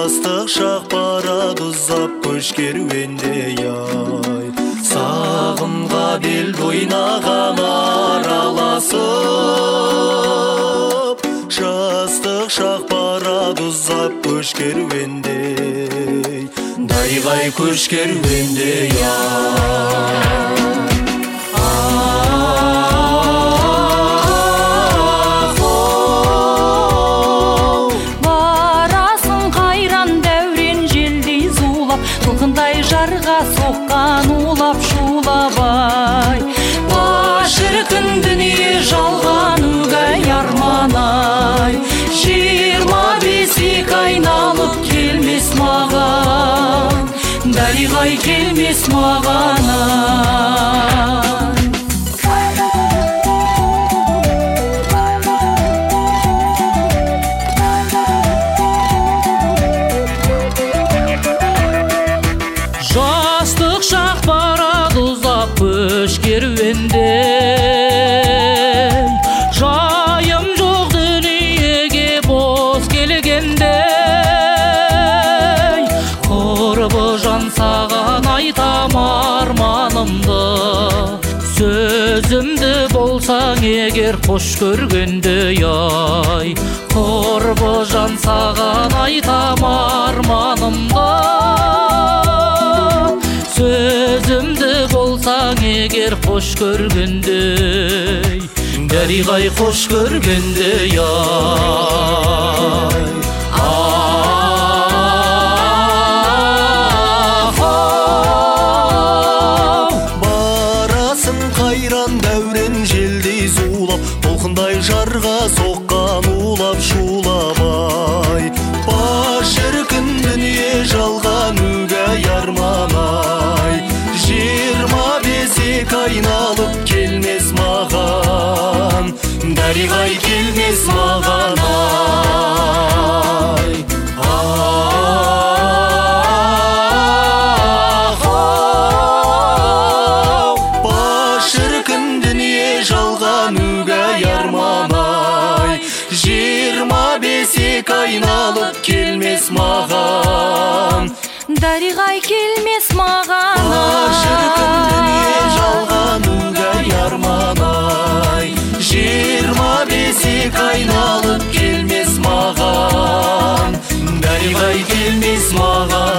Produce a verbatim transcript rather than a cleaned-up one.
жастық шақ барады ұзап көш керуенде ай. Сағымға бел бойнаған араласып, жастық шақ барады ұзап көш керуенде, дайғай көш керуенде ай. Толқындай жарға соққан улап шулабай, башыркын дүние жалған үгәй арманай. Жиырма бесік айналып келмес маған, дариғай келмес маған ай. Жастық шақ барады ұзап көш керуенде, жайым жоқ дүниеге бос келгенде. Құрбы жан саған айтам арманымды, сөзімді болсаң егер қош көргенде ай. Құрбы жан саған айтам арманымды, сөзімді болсаң егер қош көргенде, дариғай қош көргенде ай. Барасың қайран дәурен желдей зулап, толқындай жарға соққан улап шулабай. Башыркын дүние жалған үгәй арманай. Жиырма бесік айналып келмес маған, дариғай келмес маған ай. Башыркын дүние жалған үгәй арманай. Жиырма бесік айналып келмес маған, дариғай келмес маған ай. Башыркын дүние жалған үгәй арманай. Жиырма бесік айналып келмес маған, дариғай келмес маған.